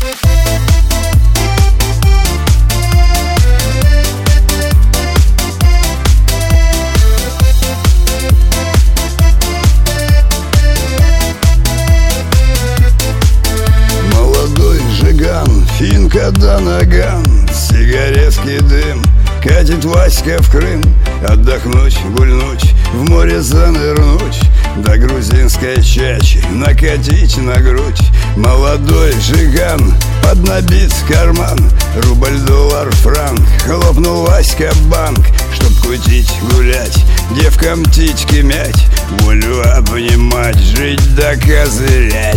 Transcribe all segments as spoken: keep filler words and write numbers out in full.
Финка да наган, сигаретский дым. Катит Васька в Крым, отдохнуть, гульнуть, в море занырнуть, до грузинской чачи накатить на грудь. Молодой жиган, поднабит карман, рубль, доллар, франк. Хлопнул Васька банк, чтоб кутить, гулять, девкам титьки мять, волю обнимать, жить да козырять.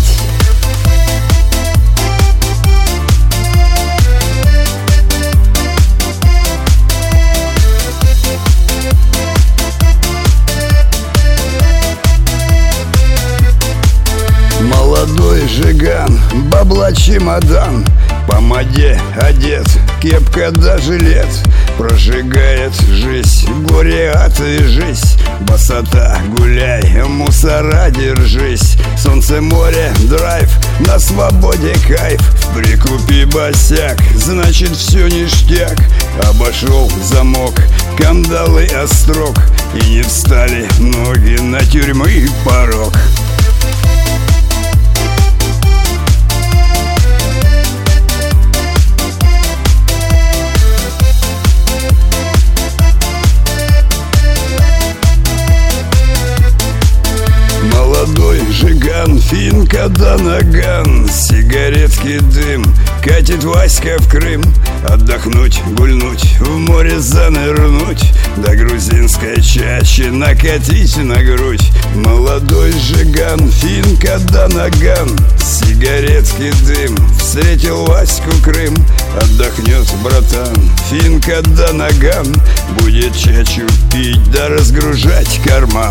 Молодой жиган, бабла чемодан, по моде одет, кепка да жилет. Прожигает жизнь, горе отвяжись, босота гуляй, мусора держись. Солнце, море, драйв, на свободе кайф. Прикупи босяк, значит все ништяк. Обошел замок, кандалы острог, и не встали ноги на тюрьмы порог. Молодой жиган, финка да наган, сигаретский дым. Катит Васька в Крым, отдохнуть, гульнуть, в море занырнуть, до грузинской чачи накатить на грудь. Молодой жиган, финка да наган, сигаретский дым. Встретил Ваську Крым, отдохнет братан, финка да наган. Будет чачу пить да разгружать карман.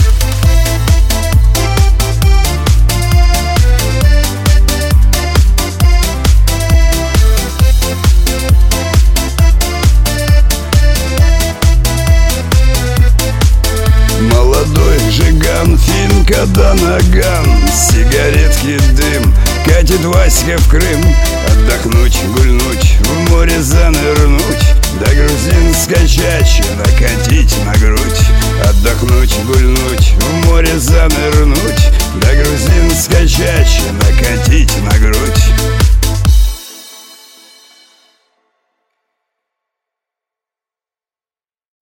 Молодой жиган, финка да наган, сигаретский дым. Катит Васька в Крым, отдохнуть, гульнуть, в море занырнуть, до грузинской чачи накатить на грудь. Отдохнуть, гульнуть, в море занырнуть, до грузинской чачи накатить на грудь.